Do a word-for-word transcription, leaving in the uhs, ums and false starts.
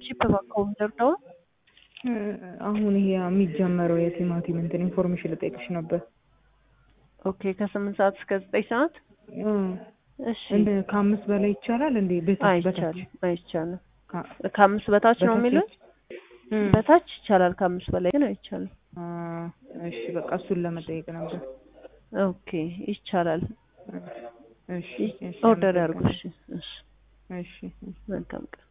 ቺፕ በኮምፒውተር ነው አሁን ይሄ የሚጀመረው የቲማቲም እንትን ኢንፎርሜሽን ልጠይቅሽ ነበር። ኦኬ ከስምንት ሰዓት እስከ ዘጠኝ ሰዓት እሺ እንደ ከአምስት በላይ ይቻላል እንዴ? በታች በታች አይቻልም አይቻልም። ከአምስት በታች ነው የሚለው በታች ይቻላል፣ ከአምስት በላይ ግን አይቻልም። እሺ በቃ እሱን ለመጠየቅ ነበር። ኦኬ ይቻላል። እሺ ኦርደር ያርጉ። እሺ እሺ እሺ መልካም ቀን።